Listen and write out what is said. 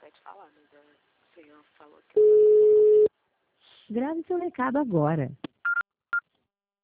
te falar, mas o senhor falou que eu... Grave seu recado agora.